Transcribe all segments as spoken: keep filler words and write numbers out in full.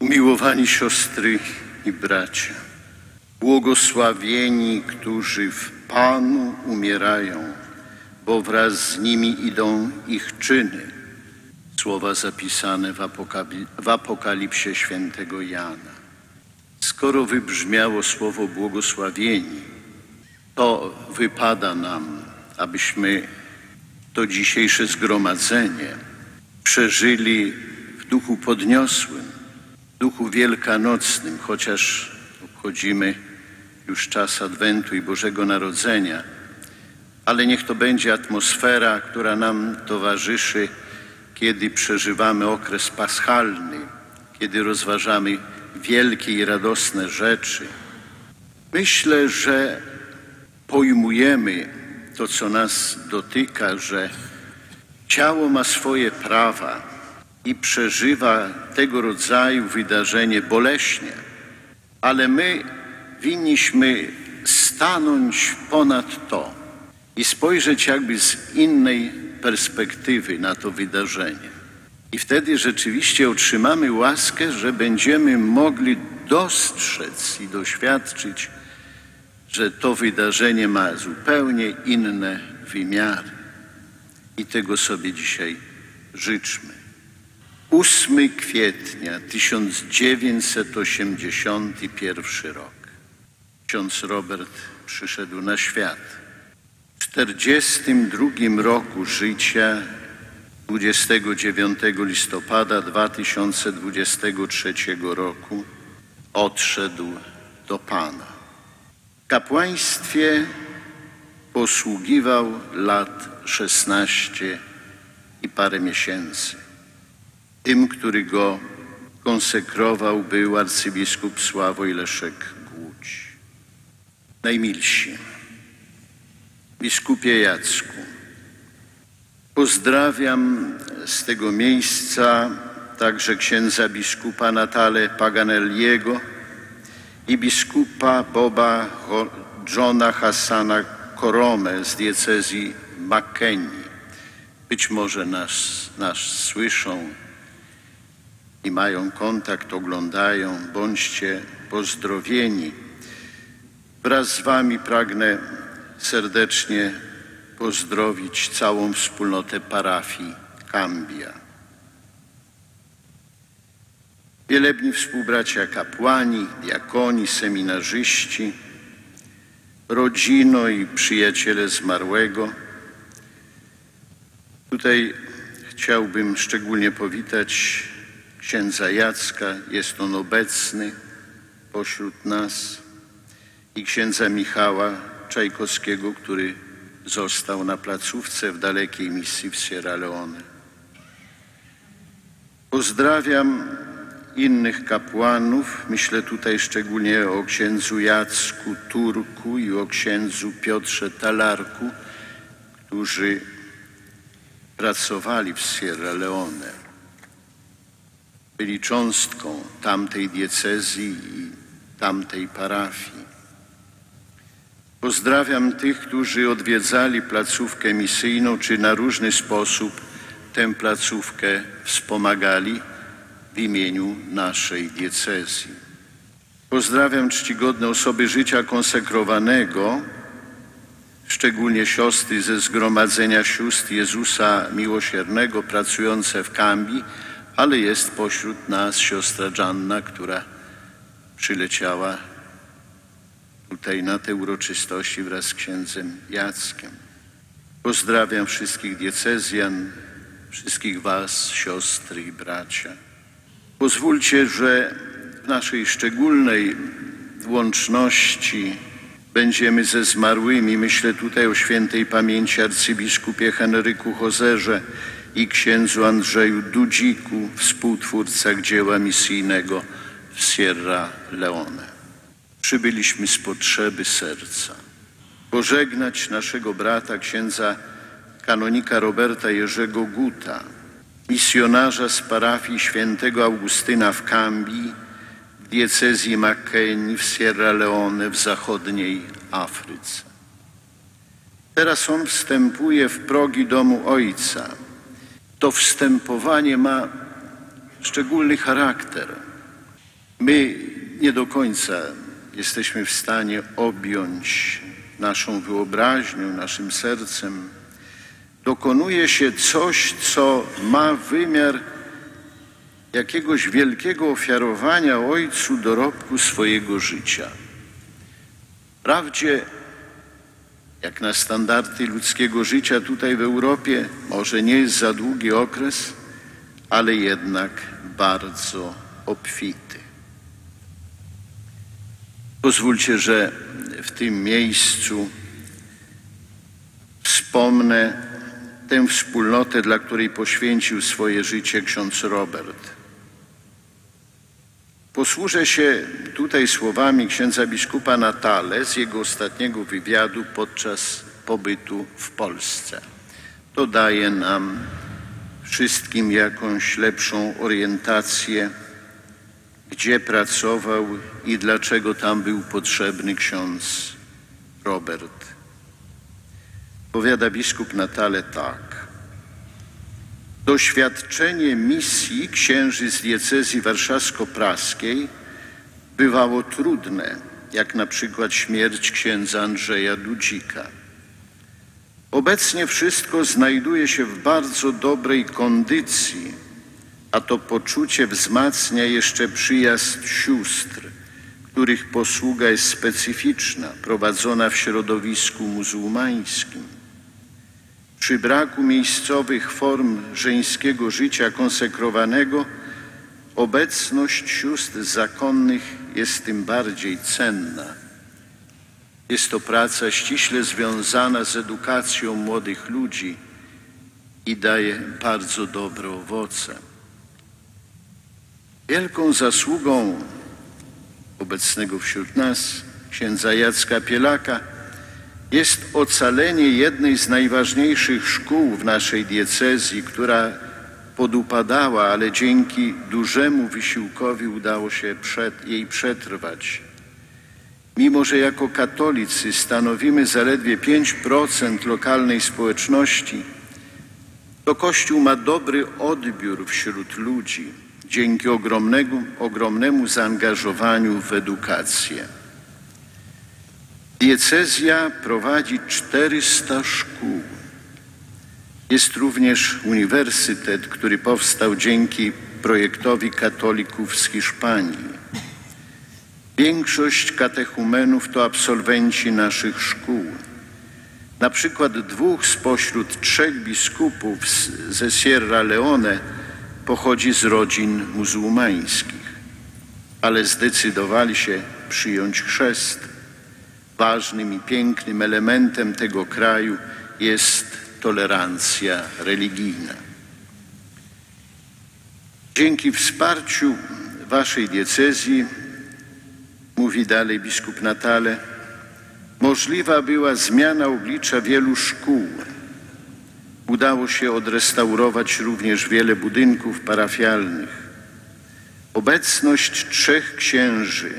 Umiłowani siostry i bracia, błogosławieni, którzy w Panu umierają, bo wraz z nimi idą ich czyny. Słowa zapisane w, Apokali- w Apokalipsie świętego Jana. Skoro wybrzmiało słowo błogosławieni, to wypada nam, abyśmy to dzisiejsze zgromadzenie przeżyli w duchu podniosłym, w duchu wielkanocnym, chociaż obchodzimy już czas Adwentu i Bożego Narodzenia, ale niech to będzie atmosfera, która nam towarzyszy, kiedy przeżywamy okres paschalny, kiedy rozważamy wielkie i radosne rzeczy. Myślę, że pojmujemy to, co nas dotyka, że ciało ma swoje prawa i przeżywa tego rodzaju wydarzenie boleśnie, ale my winniśmy stanąć ponad to i spojrzeć jakby z innej perspektywy na to wydarzenie. I wtedy rzeczywiście otrzymamy łaskę, że będziemy mogli dostrzec i doświadczyć, że to wydarzenie ma zupełnie inne wymiary. I tego sobie dzisiaj życzmy. ósmego kwietnia tysiąc dziewięćset osiemdziesiąty pierwszy rok. Ksiądz Robert przyszedł na świat. W czterdziestym drugim roku życia, dwudziestego dziewiątego listopada dwa tysiące dwudziestego trzeciego roku, odszedł do Pana. W kapłaństwie posługiwał lat szesnaście i parę miesięcy. Tym, który go konsekrował, był arcybiskup Sławoj Leszek Głódź. Najmilsi, biskupie Jacku, pozdrawiam z tego miejsca także księdza biskupa Natale Paganelliego i biskupa Boba Johna Hassana Koromę z diecezji McKinney. Być może nas, nas słyszą i mają kontakt, oglądają. Bądźcie pozdrowieni. Wraz z wami pragnę serdecznie pozdrowić całą wspólnotę parafii Cambia. Wielebni współbracia kapłani, diakoni, seminarzyści, rodzino i przyjaciele zmarłego. Tutaj chciałbym szczególnie powitać księdza Jacka, jest on obecny pośród nas, i księdza Michała Czajkowskiego, który został na placówce w dalekiej misji w Sierra Leone. Pozdrawiam innych kapłanów, myślę tutaj szczególnie o księdzu Jacku Turku i o księdzu Piotrze Talarku, którzy pracowali w Sierra Leone. Byli cząstką tamtej diecezji i tamtej parafii. Pozdrawiam tych, którzy odwiedzali placówkę misyjną, czy na różny sposób tę placówkę wspomagali w imieniu naszej diecezji. Pozdrawiam czcigodne osoby życia konsekrowanego, szczególnie siostry ze Zgromadzenia Sióstr Jezusa Miłosiernego pracujące w Cambii, ale jest pośród nas siostra Gianna, która przyleciała tutaj na te uroczystości wraz z księdzem Jackiem. Pozdrawiam wszystkich diecezjan, wszystkich was, siostry i bracia. Pozwólcie, że w naszej szczególnej łączności będziemy ze zmarłymi. Myślę tutaj o świętej pamięci arcybiskupie Henryku Hozerze i księdzu Andrzeju Dudziku, współtwórcach dzieła misyjnego w Sierra Leone. Przybyliśmy z potrzeby serca pożegnać naszego brata, księdza kanonika Roberta Jerzego Guta, misjonarza z parafii świętego Augustyna w Cambii, w diecezji McKinney w Sierra Leone w zachodniej Afryce. Teraz on wstępuje w progi domu Ojca. To wstępowanie ma szczególny charakter. My nie do końca jesteśmy w stanie objąć naszą wyobraźnią, naszym sercem. Dokonuje się coś, co ma wymiar jakiegoś wielkiego ofiarowania Ojcu dorobku swojego życia. Wprawdzie, jak na standardy ludzkiego życia tutaj w Europie, może nie jest za długi okres, ale jednak bardzo obfity. Pozwólcie, że w tym miejscu wspomnę tę wspólnotę, dla której poświęcił swoje życie ksiądz Robert. Posłużę się tutaj słowami księdza biskupa Natale z jego ostatniego wywiadu podczas pobytu w Polsce. To daje nam wszystkim jakąś lepszą orientację, gdzie pracował i dlaczego tam był potrzebny ksiądz Robert. Powiada biskup Natale tak. Doświadczenie misji księży z diecezji warszawsko-praskiej bywało trudne, jak na przykład śmierć księdza Andrzeja Dudzika. Obecnie wszystko znajduje się w bardzo dobrej kondycji, a to poczucie wzmacnia jeszcze przyjazd sióstr, których posługa jest specyficzna, prowadzona w środowisku muzułmańskim. Przy braku miejscowych form żeńskiego życia konsekrowanego, obecność sióstr zakonnych jest tym bardziej cenna. Jest to praca ściśle związana z edukacją młodych ludzi i daje bardzo dobre owoce. Wielką zasługą obecnego wśród nas księdza Jacka Pielaka jest ocalenie jednej z najważniejszych szkół w naszej diecezji, która podupadała, ale dzięki dużemu wysiłkowi udało się przed, jej przetrwać. Mimo że jako katolicy stanowimy zaledwie pięć procent lokalnej społeczności, to Kościół ma dobry odbiór wśród ludzi dzięki ogromnemu, ogromnemu zaangażowaniu w edukację. Diecezja prowadzi czterysta szkół. Jest również uniwersytet, który powstał dzięki projektowi katolików z Hiszpanii. Większość katechumenów to absolwenci naszych szkół. Na przykład dwóch spośród trzech biskupów z, ze Sierra Leone pochodzi z rodzin muzułmańskich, ale zdecydowali się przyjąć chrzest. Ważnym i pięknym elementem tego kraju jest tolerancja religijna. Dzięki wsparciu waszej diecezji, mówi dalej biskup Natale, możliwa była zmiana oblicza wielu szkół. Udało się odrestaurować również wiele budynków parafialnych. Obecność trzech księży,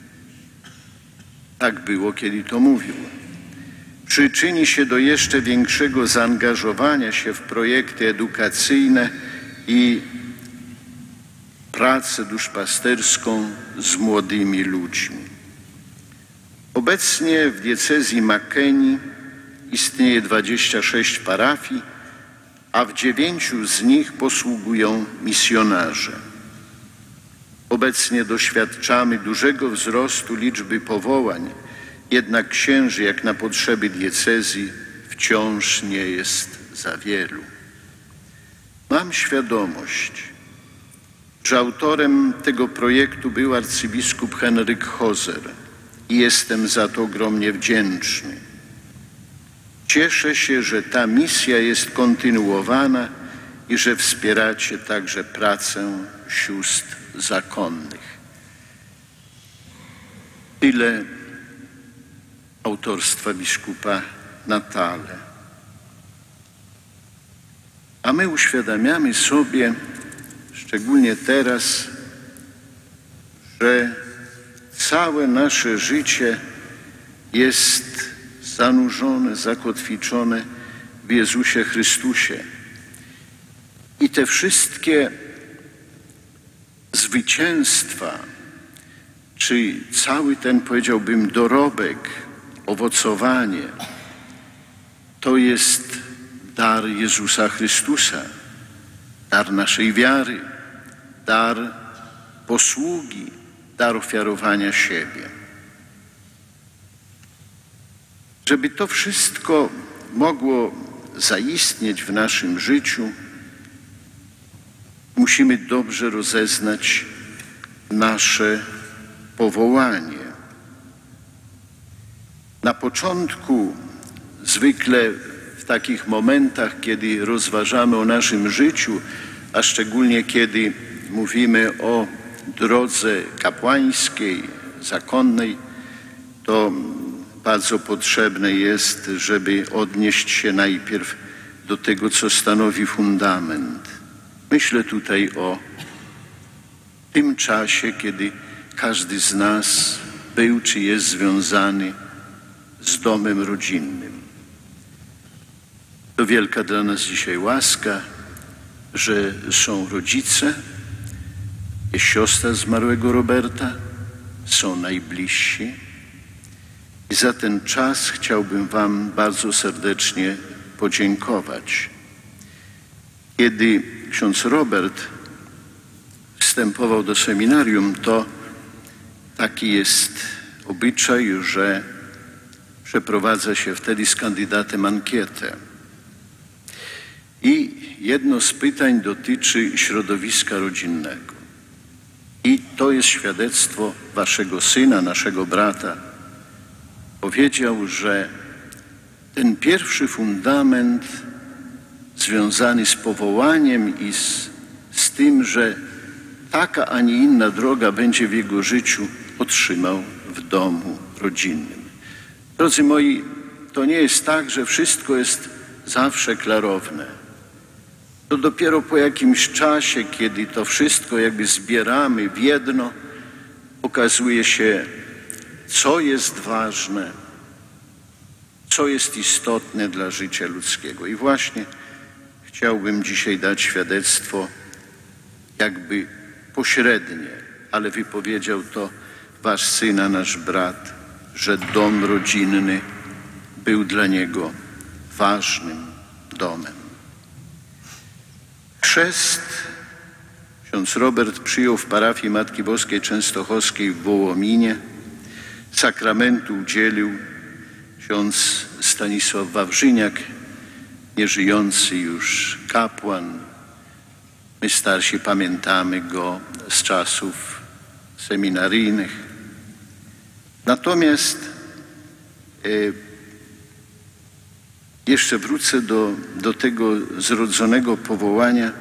tak było, kiedy to mówił, przyczyni się do jeszcze większego zaangażowania się w projekty edukacyjne i pracę duszpasterską z młodymi ludźmi. Obecnie w diecezji Makeni istnieje dwadzieścia sześć parafii, a w dziewięciu z nich posługują misjonarze. Obecnie doświadczamy dużego wzrostu liczby powołań, jednak księży jak na potrzeby diecezji wciąż nie jest za wielu. Mam świadomość, że autorem tego projektu był arcybiskup Henryk Hoser i jestem za to ogromnie wdzięczny. Cieszę się, że ta misja jest kontynuowana i że wspieracie także pracę sióstr zakonnych. Tyle autorstwa biskupa Natale. A my uświadamiamy sobie, szczególnie teraz, że całe nasze życie jest zanurzone, zakotwiczone w Jezusie Chrystusie. I te wszystkie zwycięstwa, czy cały ten, powiedziałbym, dorobek, owocowanie, to jest dar Jezusa Chrystusa, dar naszej wiary, dar posługi, dar ofiarowania siebie. Żeby to wszystko mogło zaistnieć w naszym życiu, musimy dobrze rozeznać nasze powołanie. Na początku, zwykle w takich momentach, kiedy rozważamy o naszym życiu, a szczególnie kiedy mówimy o drodze kapłańskiej, zakonnej, to bardzo potrzebne jest, żeby odnieść się najpierw do tego, co stanowi fundament. Myślę tutaj o tym czasie, kiedy każdy z nas był czy jest związany z domem rodzinnym. To wielka dla nas dzisiaj łaska, że są rodzice, jest siostra zmarłego Roberta, są najbliżsi. I za ten czas chciałbym wam bardzo serdecznie podziękować. Kiedy ksiądz Robert wstępował do seminarium, to taki jest obyczaj, że przeprowadza się wtedy z kandydatem ankietę. I jedno z pytań dotyczy środowiska rodzinnego. I to jest świadectwo waszego syna, naszego brata. Powiedział, że ten pierwszy fundament związany z powołaniem i z, z tym, że taka, a nie inna droga będzie w jego życiu, otrzymał w domu rodzinnym. Drodzy moi, to nie jest tak, że wszystko jest zawsze klarowne. To dopiero po jakimś czasie, kiedy to wszystko jakby zbieramy w jedno, okazuje się, co jest ważne, co jest istotne dla życia ludzkiego. I właśnie chciałbym dzisiaj dać świadectwo jakby pośrednie, ale wypowiedział to wasz syn, a nasz brat, że dom rodzinny był dla niego ważnym domem. Chrzest ksiądz Robert przyjął w parafii Matki Boskiej Częstochowskiej w Wołominie. Sakramentu udzielił ksiądz Stanisław Wawrzyniak, nieżyjący już kapłan. My starsi pamiętamy go z czasów seminaryjnych. Natomiast e, jeszcze wrócę do, do tego zrodzonego powołania.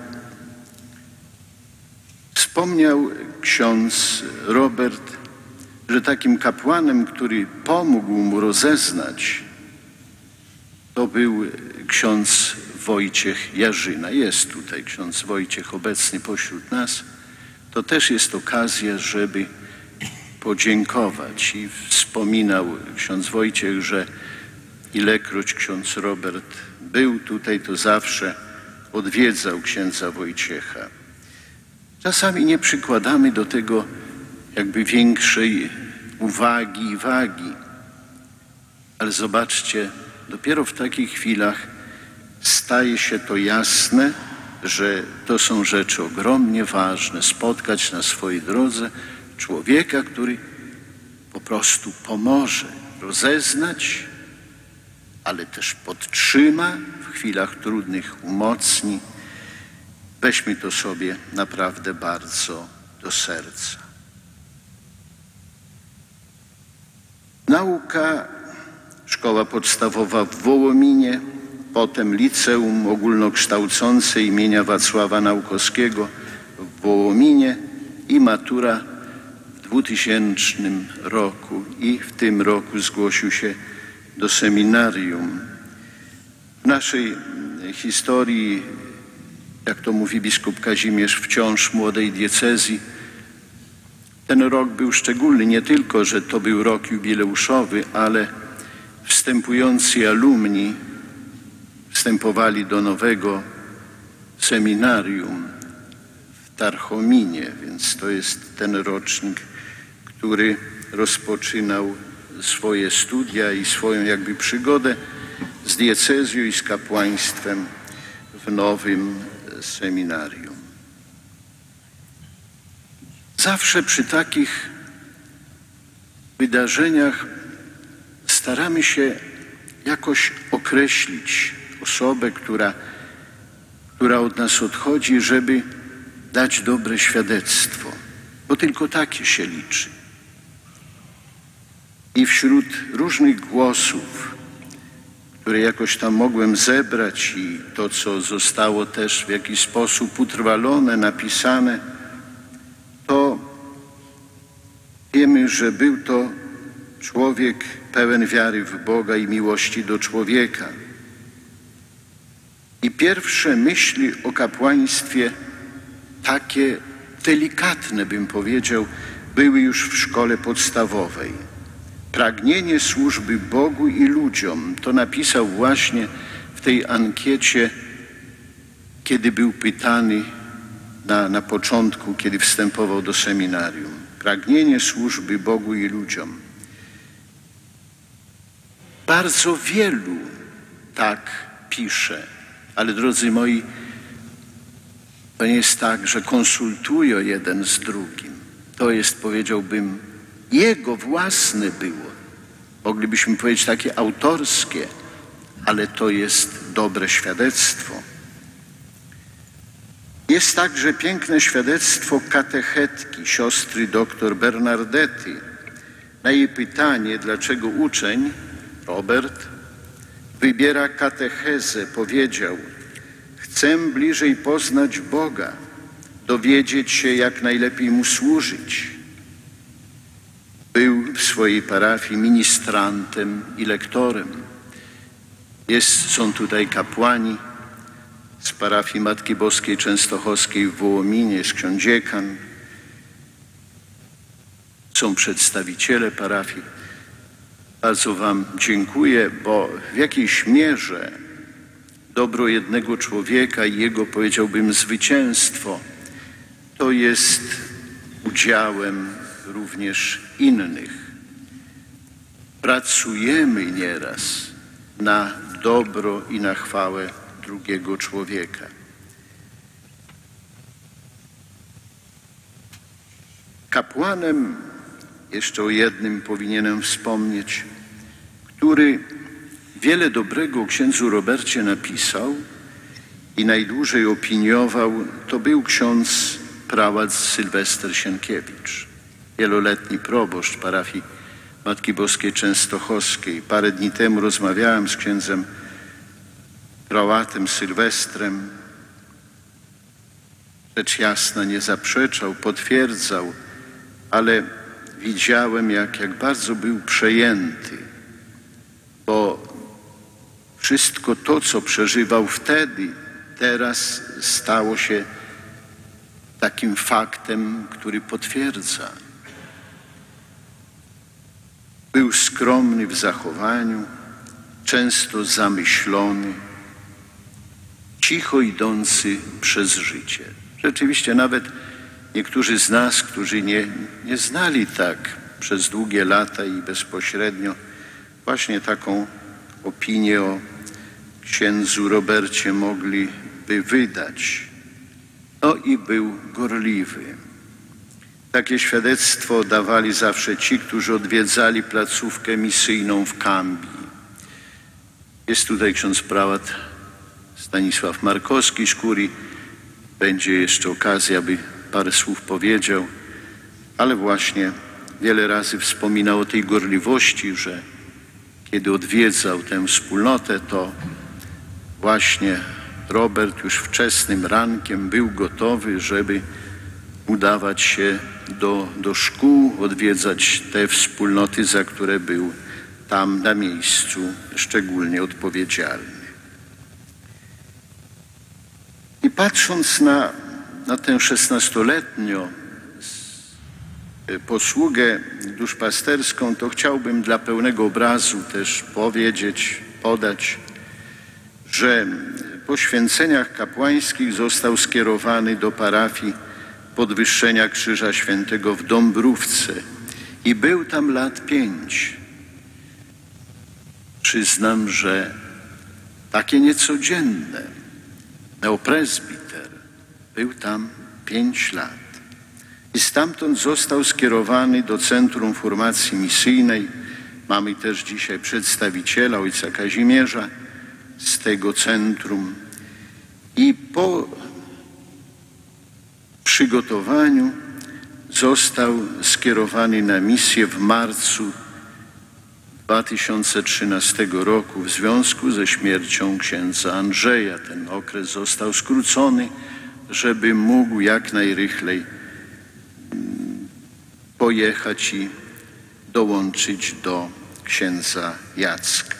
Wspomniał ksiądz Robert, że takim kapłanem, który pomógł mu rozeznać, to był ksiądz Wojciech Jarzyna. Jest tutaj ksiądz Wojciech obecny pośród nas. To też jest okazja, żeby podziękować. I wspominał ksiądz Wojciech, że ilekroć ksiądz Robert był tutaj, to zawsze odwiedzał księdza Wojciecha. Czasami nie przykładamy do tego jakby większej uwagi i wagi. Ale zobaczcie, dopiero w takich chwilach staje się to jasne, że to są rzeczy ogromnie ważne. Spotkać na swojej drodze człowieka, który po prostu pomoże rozeznać, ale też podtrzyma, w chwilach trudnych umocni. Weźmy to sobie naprawdę bardzo do serca. Nauka, szkoła podstawowa w Wołominie, potem liceum ogólnokształcące imienia Wacława Naukowskiego w Wołominie i matura w dwutysięcznym roku. I w tym roku zgłosił się do seminarium. W naszej historii, jak to mówi biskup Kazimierz, wciąż młodej diecezji, ten rok był szczególny, nie tylko, że to był rok jubileuszowy, ale wstępujący alumni wstępowali do nowego seminarium w Tarchominie, więc to jest ten rocznik, który rozpoczynał swoje studia i swoją jakby przygodę z diecezją i z kapłaństwem w nowym seminarium. Zawsze przy takich wydarzeniach staramy się jakoś określić osobę, która, która od nas odchodzi, żeby dać dobre świadectwo, bo tylko takie się liczy. I wśród różnych głosów, które jakoś tam mogłem zebrać i to, co zostało też w jakiś sposób utrwalone, napisane, to wiemy, że był to człowiek pełen wiary w Boga i miłości do człowieka. I pierwsze myśli o kapłaństwie, takie delikatne, bym powiedział, były już w szkole podstawowej. Pragnienie służby Bogu i ludziom, to napisał właśnie w tej ankiecie, kiedy był pytany na, na początku, kiedy wstępował do seminarium. Pragnienie służby Bogu i ludziom. Bardzo wielu tak pisze, ale drodzy moi, to nie jest tak, że konsultują jeden z drugim. To jest, powiedziałbym, jego własne było. Moglibyśmy powiedzieć takie autorskie, ale to jest dobre świadectwo. Jest także piękne świadectwo katechetki, siostry doktor Bernardety. Na jej pytanie, dlaczego uczeń, Robert, wybiera katechezę, powiedział: chcę bliżej poznać Boga, dowiedzieć się, jak najlepiej Mu służyć. Był w swojej parafii ministrantem i lektorem. Jest, są tutaj kapłani z parafii Matki Boskiej Częstochowskiej w Wołominie, jest ksiądz dziekan, są przedstawiciele parafii. Bardzo Wam dziękuję, bo w jakiejś mierze dobro jednego człowieka i jego, powiedziałbym, zwycięstwo to jest udziałem również innych. Pracujemy nieraz na dobro i na chwałę drugiego człowieka. Kapłanem, jeszcze o jednym powinienem wspomnieć, który wiele dobrego o księdzu Robercie napisał i najdłużej opiniował, to był ksiądz prałat Sylwester Sienkiewicz, wieloletni proboszcz parafii Matki Boskiej Częstochowskiej. Parę dni temu rozmawiałem z księdzem prałatem Sylwestrem. Rzecz jasna nie zaprzeczał, potwierdzał, ale widziałem, jak, jak bardzo był przejęty, bo wszystko to, co przeżywał wtedy, teraz stało się takim faktem, który potwierdza. Był skromny w zachowaniu, często zamyślony, cicho idący przez życie. Rzeczywiście nawet niektórzy z nas, którzy nie, nie znali tak przez długie lata i bezpośrednio, właśnie taką opinię o księdzu Robercie mogliby wydać. No i był gorliwy. Takie świadectwo dawali zawsze ci, którzy odwiedzali placówkę misyjną w Kambii. Jest tutaj ksiądz prałat Stanisław Markowski z kurii. Będzie jeszcze okazja, aby parę słów powiedział, ale właśnie wiele razy wspominał o tej gorliwości, że kiedy odwiedzał tę wspólnotę, to właśnie Robert już wczesnym rankiem był gotowy, żeby udawać się do, do szkół, odwiedzać te wspólnoty, za które był tam na miejscu szczególnie odpowiedzialny. I patrząc na, na tę szesnastoletnią posługę duszpasterską, to chciałbym dla pełnego obrazu też powiedzieć, podać, że po święceniach kapłańskich został skierowany do parafii Podwyższenia Krzyża Świętego w Dąbrówce i był tam lat pięć. Przyznam, że takie niecodzienne. Neopresbiter był tam pięć lat i stamtąd został skierowany do Centrum Formacji Misyjnej. Mamy też dzisiaj przedstawiciela ojca Kazimierza z tego centrum. I po przygotowaniu został skierowany na misję w marcu dwa tysiące trzynastego roku w związku ze śmiercią księdza Andrzeja. Ten okres został skrócony, żeby mógł jak najrychlej pojechać i dołączyć do księdza Jacka.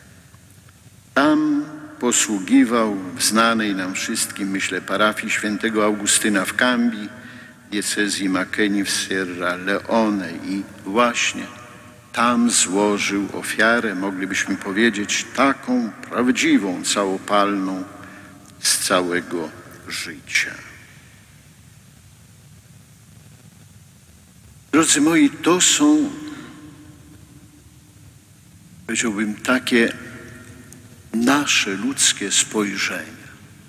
Tam posługiwał w znanej nam wszystkim, myślę, parafii świętego Augustyna w Cambii, diecezji Makeni w Sierra Leone i właśnie tam złożył ofiarę, moglibyśmy powiedzieć, taką prawdziwą, całopalną z całego życia. Drodzy moi, to są, powiedziałbym, takie nasze ludzkie spojrzenia.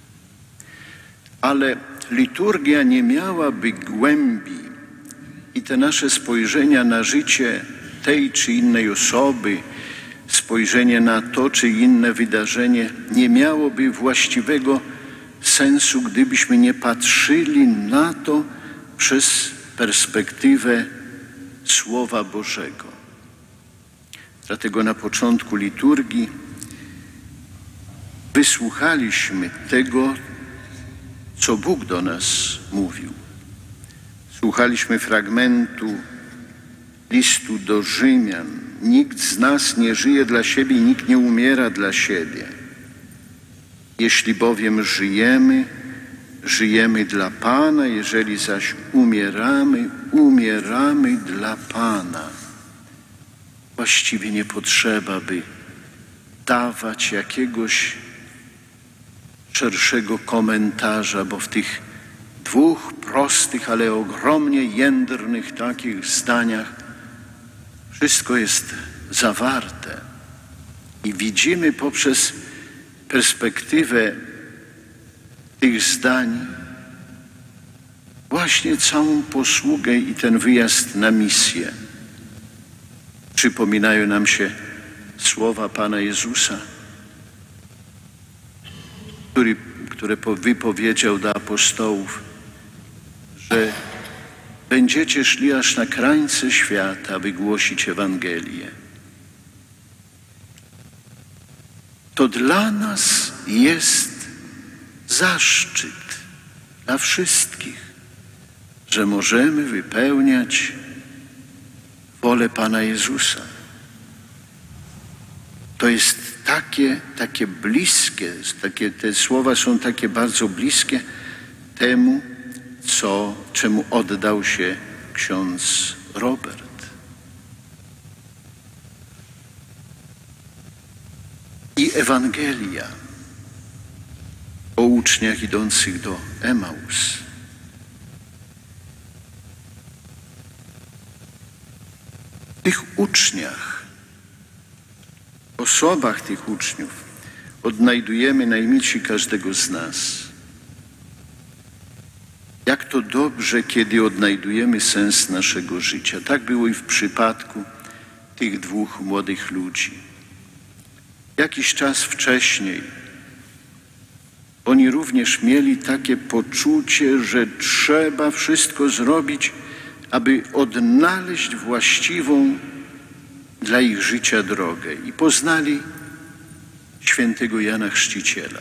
Ale liturgia nie miałaby głębi i te nasze spojrzenia na życie tej czy innej osoby, spojrzenie na to czy inne wydarzenie nie miałoby właściwego sensu, gdybyśmy nie patrzyli na to przez perspektywę Słowa Bożego. Dlatego na początku liturgii wysłuchaliśmy tego, co Bóg do nas mówił. Słuchaliśmy fragmentu listu do Rzymian. Nikt z nas nie żyje dla siebie, nikt nie umiera dla siebie. Jeśli bowiem żyjemy, żyjemy dla Pana, jeżeli zaś umieramy, umieramy dla Pana. Właściwie nie potrzeba, by dawać jakiegoś szerszego komentarza, bo w tych dwóch prostych, ale ogromnie jędrnych takich zdaniach wszystko jest zawarte. I widzimy poprzez perspektywę tych zdań właśnie całą posługę i ten wyjazd na misję. Przypominają nam się słowa Pana Jezusa, który, które wypowiedział do apostołów, że będziecie szli aż na krańce świata, aby głosić Ewangelię. To dla nas jest zaszczyt, dla wszystkich, że możemy wypełniać wolę Pana Jezusa. To jest takie, takie bliskie, takie, te słowa są takie bardzo bliskie temu, co, czemu oddał się ksiądz Robert. I Ewangelia o uczniach idących do Emaus. W tych uczniach, osobach tych uczniów odnajdujemy najmilsi każdego z nas. Jak to dobrze, kiedy odnajdujemy sens naszego życia. Tak było i w przypadku tych dwóch młodych ludzi. Jakiś czas wcześniej oni również mieli takie poczucie, że trzeba wszystko zrobić, aby odnaleźć właściwą dla ich życia drogę. I poznali świętego Jana Chrzciciela.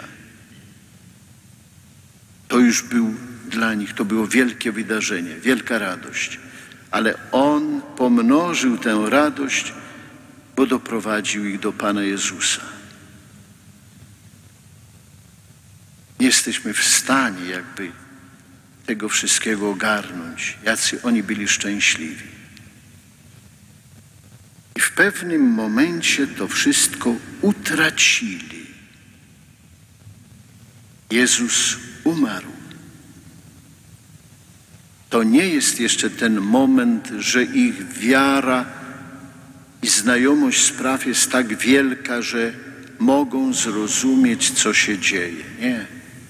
To już był dla nich, to było wielkie wydarzenie, wielka radość. Ale On pomnożył tę radość, bo doprowadził ich do Pana Jezusa. Nie jesteśmy w stanie jakby tego wszystkiego ogarnąć, jacy oni byli szczęśliwi. I w pewnym momencie to wszystko utracili. Jezus umarł. to nie jest jeszcze ten moment, że ich wiara i znajomość spraw jest tak wielka, że mogą zrozumieć, co się dzieje. Nie.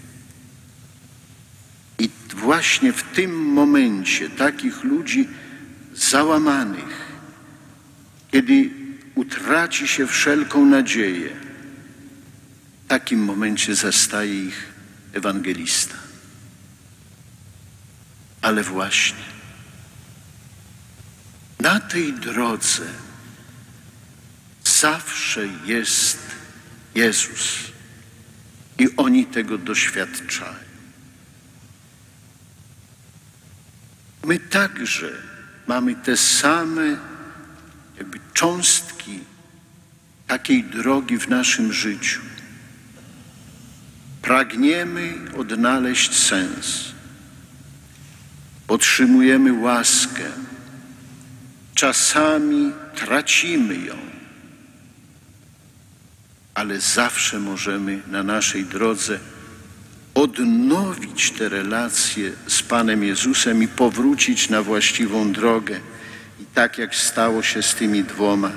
I właśnie w tym momencie takich ludzi załamanych, kiedy utraci się wszelką nadzieję, w takim momencie zastaje ich ewangelista. Ale właśnie na tej drodze zawsze jest Jezus i oni tego doświadczają. My także mamy te same jakby cząstki takiej drogi w naszym życiu. Pragniemy odnaleźć sens. Otrzymujemy łaskę. Czasami tracimy ją. Ale zawsze możemy na naszej drodze odnowić te relacje z Panem Jezusem i powrócić na właściwą drogę. I tak jak stało się z tymi dwoma.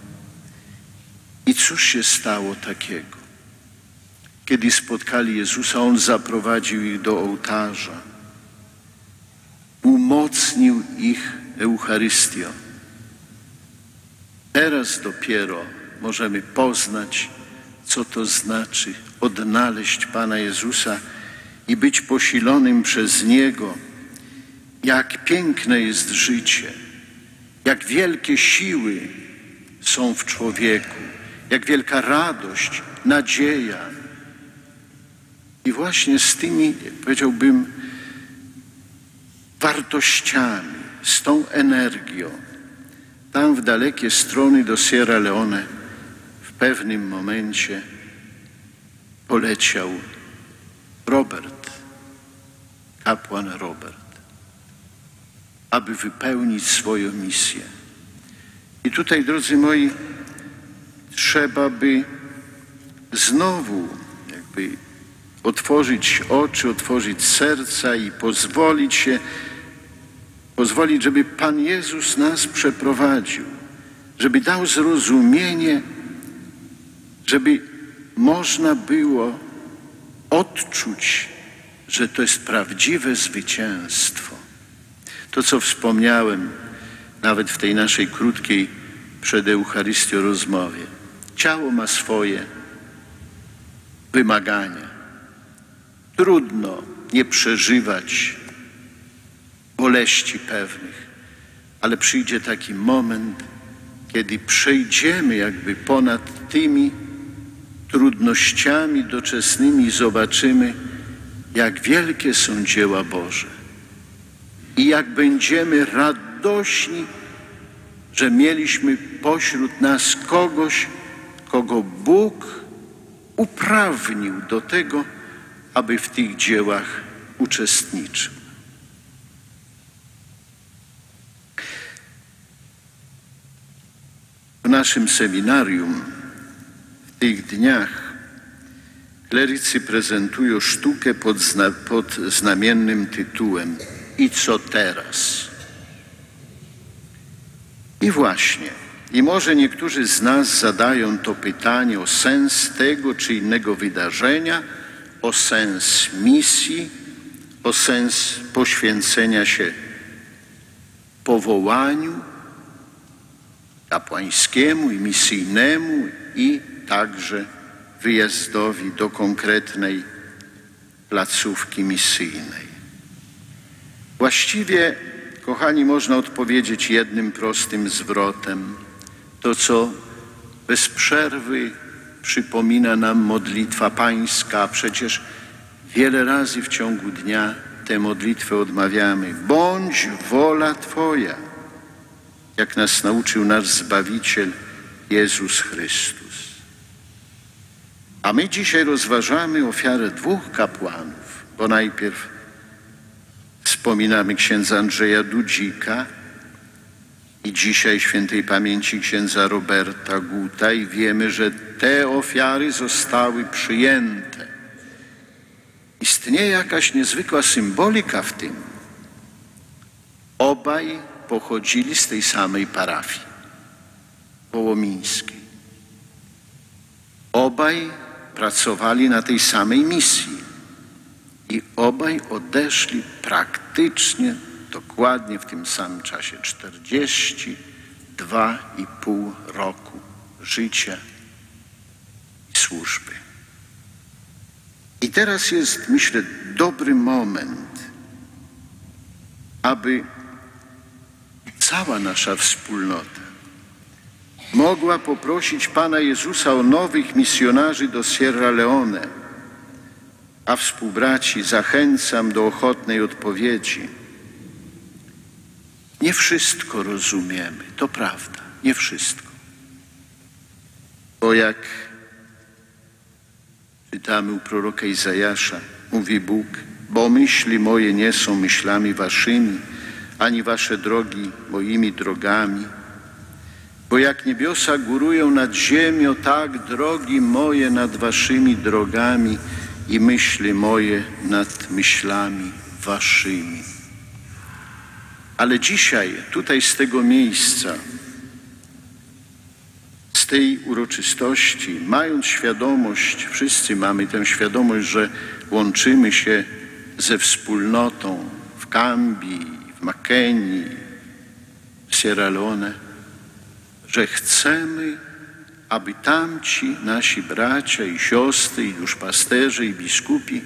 I cóż się stało takiego? Kiedy spotkali Jezusa, On zaprowadził ich do ołtarza. Umocnił ich Eucharystią. Teraz dopiero możemy poznać, co to znaczy odnaleźć Pana Jezusa i być posilonym przez Niego. Jak piękne jest życie, jak wielkie siły są w człowieku, jak wielka radość, nadzieja. I właśnie z tymi, powiedziałbym, wartościami, z tą energią, tam w dalekie strony do Sierra Leone w pewnym momencie poleciał Robert, kapłan Robert, aby wypełnić swoją misję. I tutaj, drodzy moi, trzeba by znowu jakby otworzyć oczy, otworzyć serca i pozwolić się, pozwolić, żeby Pan Jezus nas przeprowadził, żeby dał zrozumienie, żeby można było odczuć, że to jest prawdziwe zwycięstwo. To, co wspomniałem nawet w tej naszej krótkiej przed Eucharystią rozmowie. Ciało ma swoje wymagania. Trudno nie przeżywać boleści pewnych, ale przyjdzie taki moment, kiedy przejdziemy jakby ponad tymi trudnościami doczesnymi i zobaczymy, jak wielkie są dzieła Boże i jak będziemy radośni, że mieliśmy pośród nas kogoś, kogo Bóg uprawnił do tego, aby w tych dziełach uczestniczył. W naszym seminarium w tych dniach klerycy prezentują sztukę pod, zna, pod znamiennym tytułem „I co teraz?”. I właśnie, i może niektórzy z nas zadają to pytanie o sens tego czy innego wydarzenia, o sens misji, o sens poświęcenia się powołaniu kapłańskiemu i misyjnemu i także wyjazdowi do konkretnej placówki misyjnej. Właściwie, kochani, można odpowiedzieć jednym prostym zwrotem. To, co bez przerwy przypomina nam modlitwa pańska, a przecież wiele razy w ciągu dnia tę modlitwę odmawiamy. Bądź wola Twoja, jak nas nauczył nasz Zbawiciel Jezus Chrystus. A my dzisiaj rozważamy ofiarę dwóch kapłanów, bo najpierw wspominamy księdza Andrzeja Dudzika i dzisiaj świętej pamięci księdza Roberta Guta i wiemy, że te ofiary zostały przyjęte. Istnieje jakaś niezwykła symbolika w tym. Obaj pochodzili z tej samej parafii wołomińskiej. Obaj pracowali na tej samej misji i obaj odeszli praktycznie dokładnie w tym samym czasie, czterdzieści dwa i pół roku życia i służby. I teraz jest, myślę, dobry moment, aby cała nasza wspólnota mogła poprosić Pana Jezusa o nowych misjonarzy do Sierra Leone, a współbraci zachęcam do ochotnej odpowiedzi. Nie wszystko rozumiemy, to prawda, nie wszystko. Bo jak czytamy u proroka Izajasza, mówi Bóg, bo myśli moje nie są myślami waszymi, ani wasze drogi moimi drogami. Bo jak niebiosa górują nad ziemią, tak drogi moje nad waszymi drogami i myśli moje nad myślami waszymi. Ale dzisiaj, tutaj z tego miejsca, z tej uroczystości, mając świadomość, wszyscy mamy tę świadomość, że łączymy się ze wspólnotą w Kambii, w Makenii, w Sierra Leone, że chcemy, aby tamci nasi bracia i siostry, i duszpasterze, i biskupi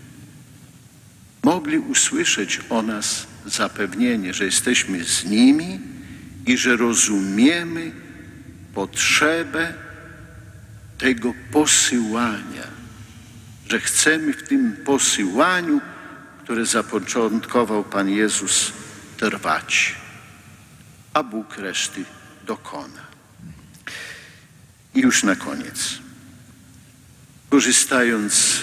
mogli usłyszeć o nas zapewnienie, że jesteśmy z nimi i że rozumiemy potrzebę tego posyłania, że chcemy w tym posyłaniu, które zapoczątkował Pan Jezus, trwać, a Bóg reszty dokona. I już na koniec, korzystając,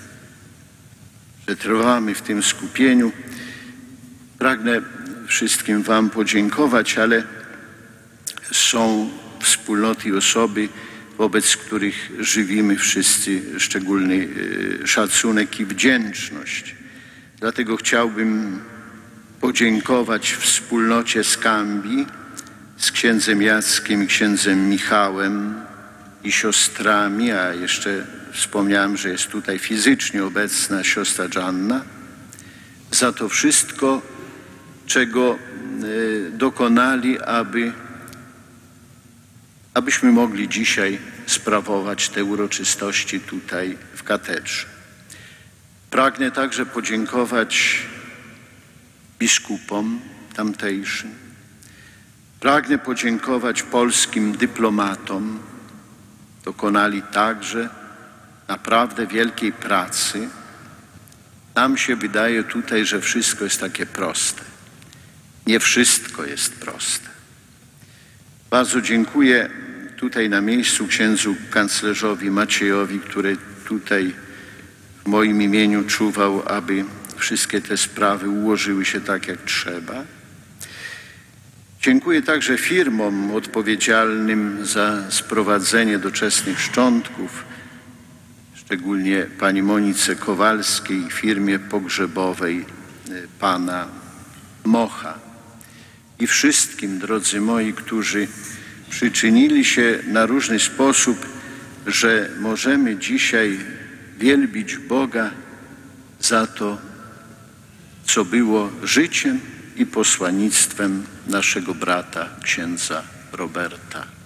że trwamy w tym skupieniu, pragnę wszystkim wam podziękować, ale są wspólnoty i osoby, wobec których żywimy wszyscy szczególny szacunek i wdzięczność. Dlatego chciałbym podziękować wspólnocie z Kambii, z księdzem Jackiem i księdzem Michałem i siostrami, a jeszcze wspomniałem, że jest tutaj fizycznie obecna siostra Joanna, za to wszystko, czego dokonali, aby, abyśmy mogli dzisiaj sprawować te uroczystości tutaj w katedrze. Pragnę także podziękować biskupom tamtejszym. Pragnę podziękować polskim dyplomatom. Dokonali także naprawdę wielkiej pracy. Nam się wydaje tutaj, że wszystko jest takie proste. Nie wszystko jest proste. Bardzo dziękuję tutaj na miejscu księdzu kanclerzowi Maciejowi, który tutaj w moim imieniu czuwał, aby wszystkie te sprawy ułożyły się tak, jak trzeba. Dziękuję także firmom odpowiedzialnym za sprowadzenie doczesnych szczątków, szczególnie pani Monice Kowalskiej i firmie pogrzebowej pana Mocha. I wszystkim, drodzy moi, którzy przyczynili się na różny sposób, że możemy dzisiaj wielbić Boga za to, co było życiem i posłanictwem naszego brata, księdza Roberta.